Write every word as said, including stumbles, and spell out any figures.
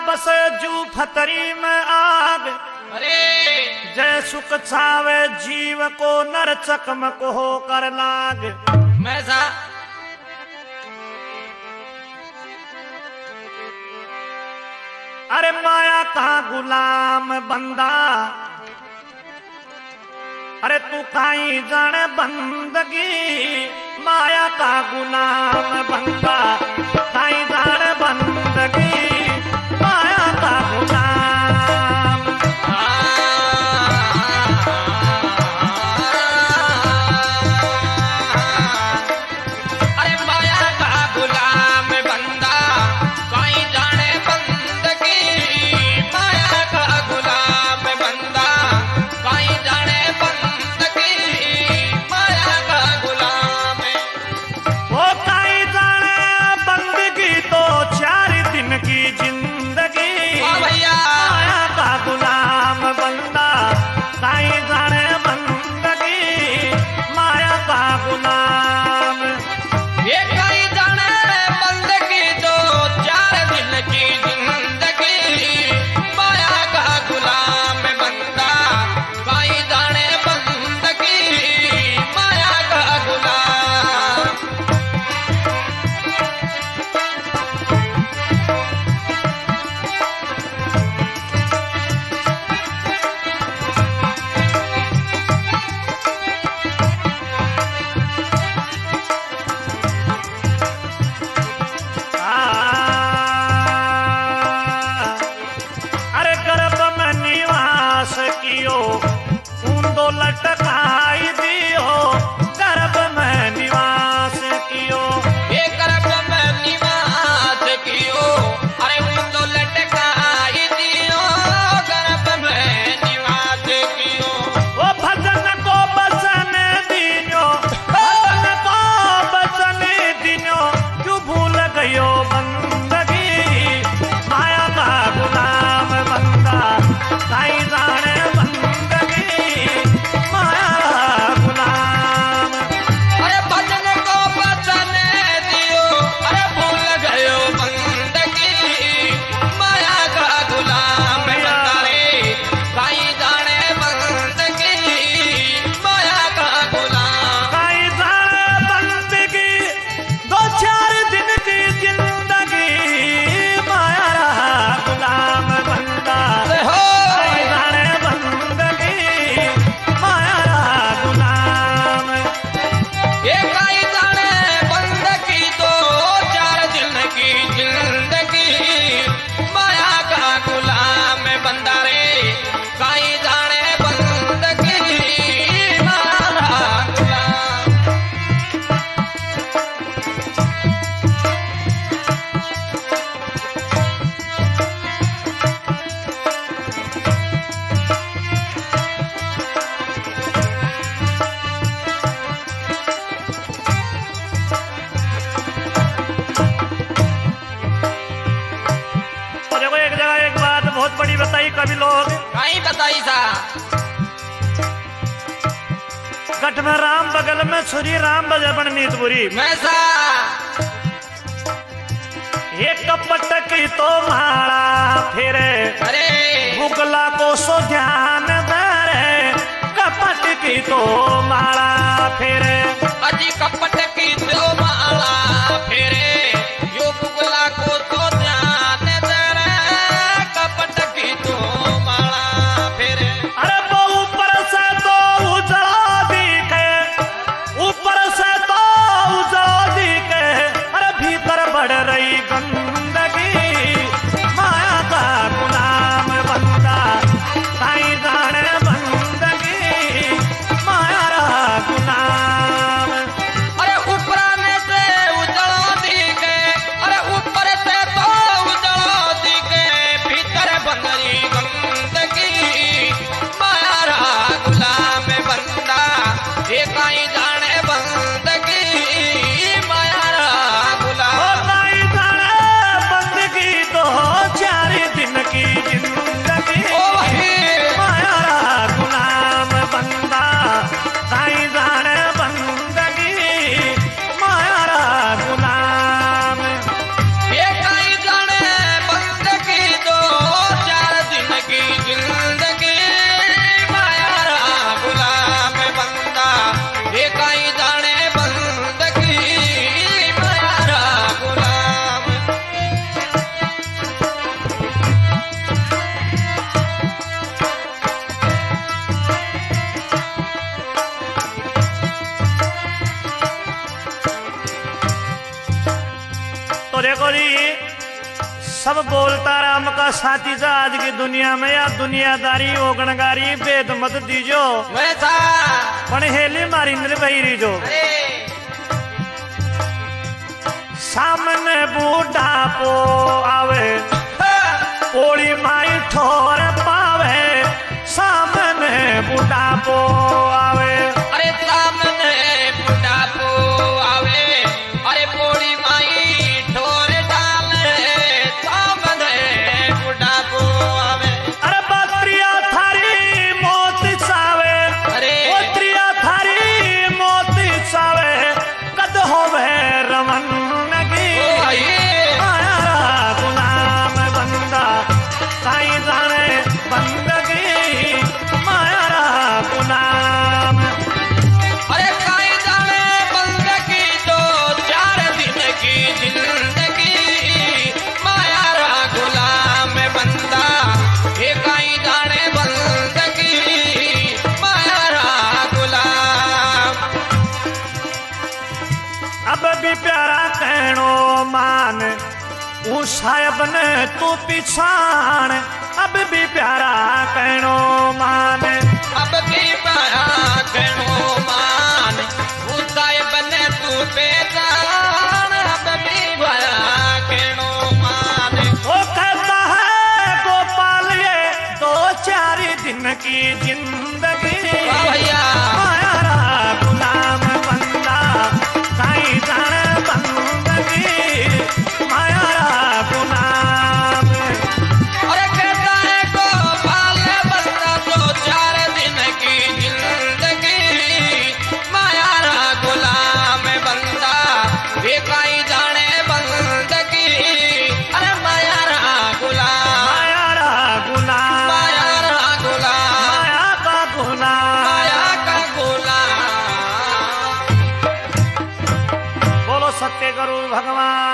बसे जू फतरी में आग, अरे जय सुख छावे जीव को नर चकमक हो कर लाग। मैं सा अरे माया का गुलाम बंदा, अरे तू काई जाने बंदगी, माया का गुलाम बंदा काई जाने बंदगी, माया का गुलाम। अरे माया का गुलाम बंदा काई जाने बंदगी, माया का गुलाम बंदा काई जाने बंदगी, माया का गुलाम। वो काई जाने बंदगी तो चार दिन की जिंदगी, भैया माया का गुलाम बंदा काई जाने बंदगी, माया का गुलाम। ये काई जाने बंदगी तो चार दिन की जिंदगी, माया का गुलाम बंदा काई जाने बंदगी, माया का गुलाम। अरे गर्भ में निवास कियो, ऊंदो लटकाई दियो, गर्भ में निवास कियो। ये गर्भ में निवास कियो, अरे उनको लटकाई दियो, गर्भ में निवास कियो। वो भजन को बसन दियो, भजन को बसन दियो, क्यों भूल गयो बंदगी, माया का गुलाम बंदा काई जाने बंदगी, माया का गुलाम। अरे भजन को बचन दियो, अरे भूल गयो बंदगी, माया का गुलाम बंदा रे काई जाने बंदगी, माया का गुलाम। काई जाने बंदगी दो चार दिन की जिंदगी, माया रहा गुलाम बंदा हो काई जाने बंदगी, माया रहा गुलाम। ये काई जाने बंदगी तो चार दिन की जिंदगी, माया का गुलाम बंदा रे काई जाने बंदगी, माया का गुलाम। तो देखो एक जगह एक बात बहुत बड़ी बताई कभी लोग, काई बताई सा गठ में राम बगल में छुरी, राम बजबन नीतपुरी। मैं सा एक कपट की तो मारा फिरे, अरे मुगला को सो ध्यान धरे, कपट की तो मारा फिरे। अजी कपट की तो माला फेरे, यो बुगला को तो ध्यान दरे, कपट की तो माला फेरे। अरे वो ऊपर से तो उजड़ा दिखे, ऊपर से तो उजड़ा दिखे, अरे भीतर बढ़ रही गंदगी, माया का गुलाम बंदा काई जाने बंदगी, माया रहा गुलाम। देखो जी सब बोलता राम का साथी जा आज की दुनिया में या दुनियादारी ओगणगारी वेद मत दीजो वैसा पण हेली मारी निर्भई रीजो सामने बूढ़ा पो आवे पोड़ी माई ठोर पावे सामने बूढ़ा पो आवे अरे सामने बुढ़ापो आवे अरे पोड़ी माई ठोर डाले सामने बुढ़ापो आवे अरे बत्रिया थारी मौत चावे अरे बत्रिया थारी मौत चावे कद होवे रमन नगी ओ आइए माया गुलाम बंदा साई जाने बंदगी माया गुलाम अरे काई जाने बंदगी तो चार दिन की जिंदगी माया रा गुलाम बंदा ये काई जाने बंदगी माया रा गुलाम अब भी प्यारा कहनो मान ऊ साहब ने तू पिछाण अब भी प्यारा कहनो मान अब भी पाया कहो मान उताय बने तू पहचान अब भी पाया कहो मान वो कहता है गोपाल ये दो चार दिन की जिंदगी वाह भैया माया रा गुलाम बंदा साई जाने बंदगी माया रा गुलाम अरे कहता है गोपाल बंदा दो चार दिन की जिंदगी माया रा गुलाम बंदा ये काई जाने बंदगी अरे माया रा गुलाम माया रा गुलाम माया रा गुलाम माया का गुलाम माया का गुलाम बोलो सत्य गुरु भगवान